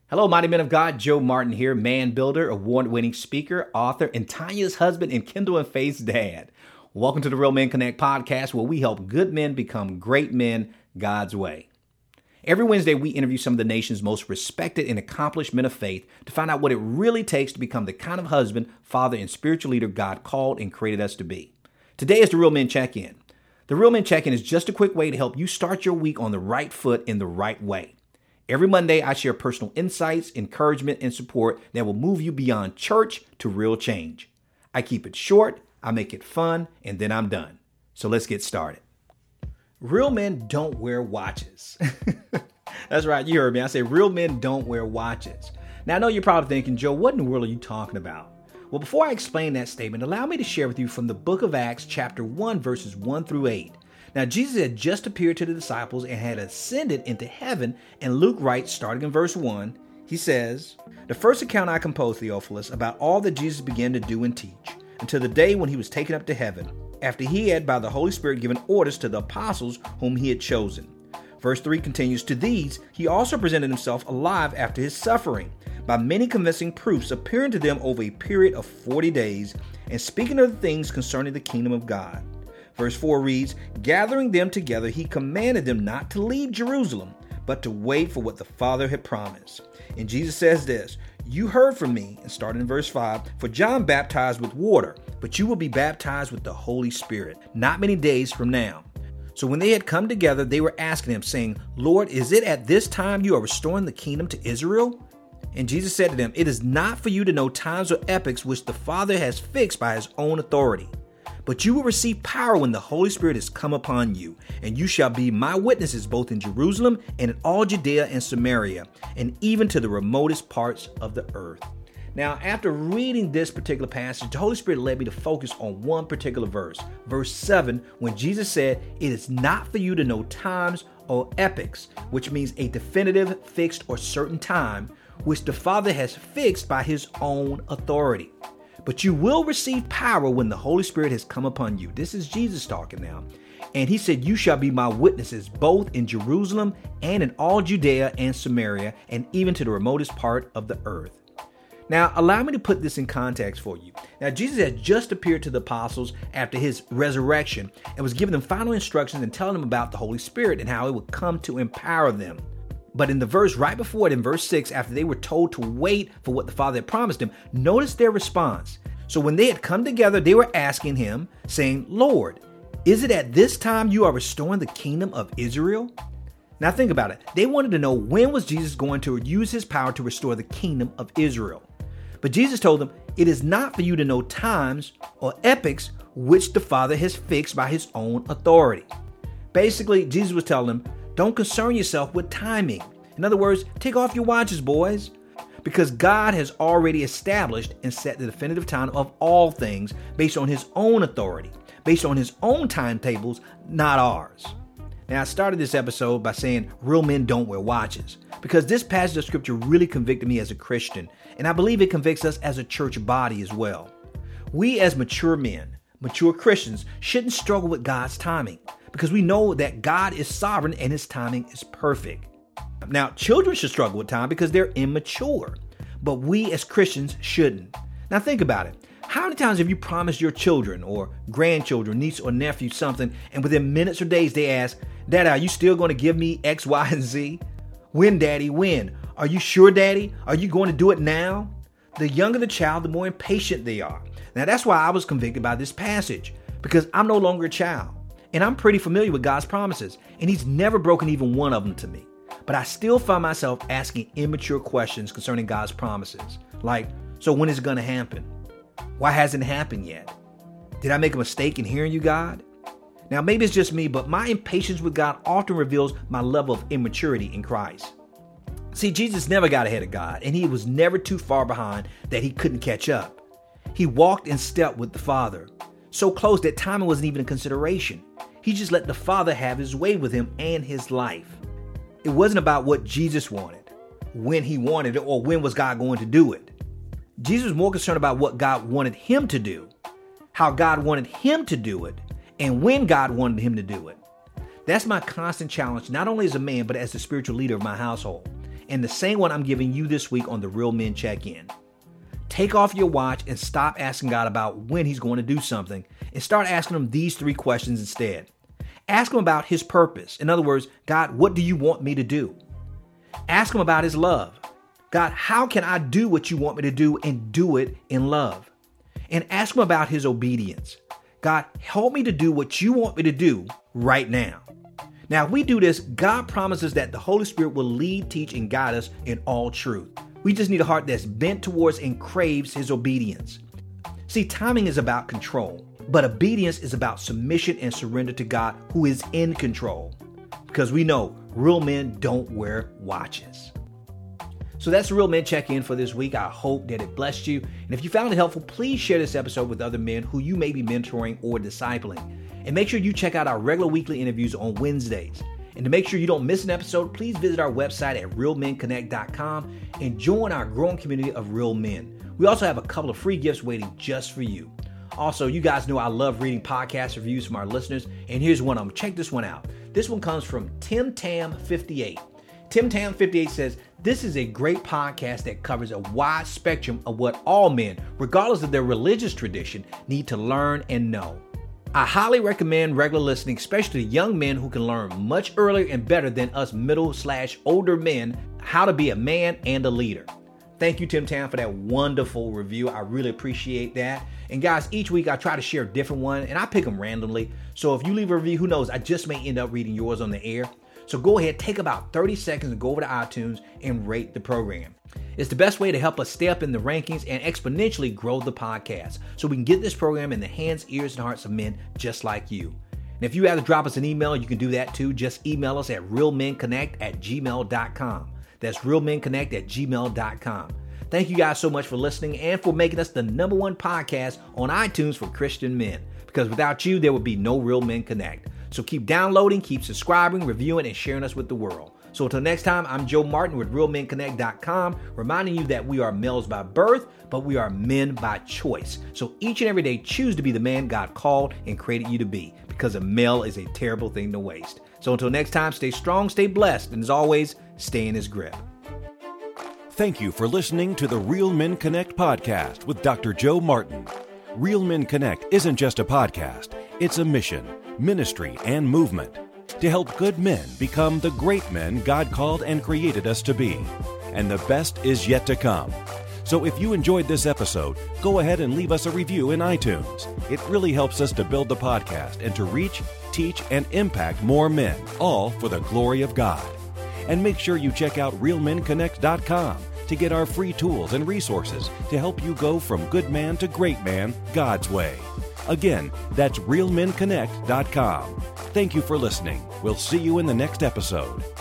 Hello, mighty men of God. Joe Martin here, man builder, award-winning speaker, author, and Tanya's husband and Kendall and Faith's dad. Welcome to the Real Men Connect podcast, where we help good men become great men God's way. Every Wednesday, we interview some of the nation's most respected and accomplished men of faith to find out what it really takes to become the kind of husband, father, and spiritual leader God called and created us to be. Today is the Real Men Check-In. The Real Men Check-In is just a quick way to help you start your week on the right foot in the right way. Every Monday, I share personal insights, encouragement, and support that will move you beyond church to real change. I keep it short, I make it fun, and then I'm done. So let's get started. Real men don't wear watches. That's right, you heard me. I say real men don't wear watches. Now, I know you're probably thinking, Joe, what in the world are you talking about? Well, before I explain that statement, allow me to share with you from the book of Acts, chapter 1, verses 1 through 8. Now, Jesus had just appeared to the disciples and had ascended into heaven, and Luke writes, starting in verse 1, he says, "The first account I composed, Theophilus, about all that Jesus began to do and teach, until the day when he was taken up to heaven, after he had by the Holy Spirit given orders to the apostles whom he had chosen." Verse 3 continues, "To these he also presented himself alive after his suffering, by many convincing proofs, appearing to them over a period of 40 days, and speaking of the things concerning the kingdom of God." Verse 4 reads, "Gathering them together, he commanded them not to leave Jerusalem, but to wait for what the Father had promised." And Jesus says this, "You heard from me," and starting in verse 5, "For John baptized with water, but you will be baptized with the Holy Spirit, not many days from now." So when they had come together, they were asking him, saying, "Lord, is it at this time you are restoring the kingdom to Israel?" And Jesus said to them, "It is not for you to know times or epochs which the Father has fixed by his own authority. But you will receive power when the Holy Spirit has come upon you, and you shall be my witnesses both in Jerusalem and in all Judea and Samaria, and even to the remotest parts of the earth." Now, after reading this particular passage, the Holy Spirit led me to focus on one particular verse, verse 7, when Jesus said, "It is not for you to know times or epochs," which means a definitive, fixed, or certain time, which the Father has fixed by his own authority. "But you will receive power when the Holy Spirit has come upon you." This is Jesus talking now. And he said, "You shall be my witnesses both in Jerusalem and in all Judea and Samaria, and even to the remotest part of the earth." Now, allow me to put this in context for you. Now, Jesus had just appeared to the apostles after his resurrection and was giving them final instructions and telling them about the Holy Spirit and how it would come to empower them. But in the verse right before it, in verse 6, after they were told to wait for what the Father had promised them, notice their response. "So when they had come together, they were asking him, saying, 'Lord, is it at this time you are restoring the kingdom of Israel?'" Now think about it. They wanted to know, when was Jesus going to use his power to restore the kingdom of Israel? But Jesus told them, "It is not for you to know times or epochs which the Father has fixed by his own authority." Basically, Jesus was telling them, don't concern yourself with timing. In other words, take off your watches, boys, because God has already established and set the definitive time of all things based on his own authority, based on his own timetables, not ours. Now, I started this episode by saying real men don't wear watches, because this passage of scripture really convicted me as a Christian, and I believe it convicts us as a church body as well. We as mature men, mature Christians, shouldn't struggle with God's timing, because we know that God is sovereign and his timing is perfect. Now, children should struggle with time because they're immature, but we as Christians shouldn't. Now think about it. How many times have you promised your children or grandchildren, niece or nephew something, and within minutes or days they ask, "Dad, are you still going to give me X, Y, and Z? When, Daddy, when? Are you sure, Daddy? Are you going to do it now?" The younger the child, the more impatient they are. Now that's why I was convicted by this passage, because I'm no longer a child. And I'm pretty familiar with God's promises, and he's never broken even one of them to me. But I still find myself asking immature questions concerning God's promises. Like, so when is it going to happen? Why hasn't it happened yet? Did I make a mistake in hearing you, God? Now, maybe it's just me, but my impatience with God often reveals my level of immaturity in Christ. See, Jesus never got ahead of God, and he was never too far behind that he couldn't catch up. He walked in step with the Father, so close that timing wasn't even a consideration. He just let the Father have his way with him and his life. It wasn't about what Jesus wanted, when he wanted it, or when was God going to do it. Jesus was more concerned about what God wanted him to do, how God wanted him to do it, and when God wanted him to do it. That's my constant challenge, not only as a man, but as the spiritual leader of my household. and the same one I'm giving you this week on the Real Men Check-In. Take off your watch and stop asking God about when he's going to do something and start asking him these 3 questions instead. Ask him about his purpose. In other words, God, what do you want me to do? Ask him about his love. God, how can I do what you want me to do and do it in love? And ask him about his obedience. God, help me to do what you want me to do right now. Now, if we do this, God promises that the Holy Spirit will lead, teach, and guide us in all truth. We just need a heart that's bent towards and craves his obedience. See, timing is about control, but obedience is about submission and surrender to God, who is in control. Because we know real men don't wear watches. So that's the Real Men Check-In for this week. I hope that it blessed you. And if you found it helpful, please share this episode with other men who you may be mentoring or discipling. And make sure you check out our regular weekly interviews on Wednesdays. And to make sure you don't miss an episode, please visit our website at realmenconnect.com and join our growing community of real men. We also have a couple of free gifts waiting just for you. Also, you guys know I love reading podcast reviews from our listeners, and here's one of them. Check this one out. This one comes from Tim Tam 58. Tim Tam 58 says, "This is a great podcast that covers a wide spectrum of what all men, regardless of their religious tradition, need to learn and know. I highly recommend regular listening, especially to young men who can learn much earlier and better than us middle/older men how to be a man and a leader." Thank you, Tim Tam, for that wonderful review. I really appreciate that. And guys, each week I try to share a different one, and I pick them randomly. So if you leave a review, who knows, I just may end up reading yours on the air. So go ahead, take about 30 seconds and go over to iTunes and rate the program. It's the best way to help us stay up in the rankings and exponentially grow the podcast so we can get this program in the hands, ears, and hearts of men just like you. And if you have to drop us an email, you can do that too. Just email us at realmenconnect@gmail.com. That's realmenconnect@gmail.com. Thank you guys so much for listening and for making us the #1 podcast on iTunes for Christian men. Because without you, there would be no Real Men Connect. So keep downloading, keep subscribing, reviewing, and sharing us with the world. So until next time, I'm Joe Martin with realmenconnect.com, reminding you that we are males by birth, but we are men by choice. So each and every day, choose to be the man God called and created you to be, because a male is a terrible thing to waste. So until next time, stay strong, stay blessed, and as always, stay in his grip. Thank you for listening to the Real Men Connect podcast with Dr. Joe Martin. Real Men Connect isn't just a podcast, it's a mission, ministry, and movement to help good men become the great men God called and created us to be. And the best is yet to come. So if you enjoyed this episode, go ahead and leave us a review in iTunes. It really helps us to build the podcast and to reach, teach, and impact more men, all for the glory of God. And make sure you check out realmenconnect.com to get our free tools and resources to help you go from good man to great man God's way. Again, that's realmenconnect.com. Thank you for listening. We'll see you in the next episode.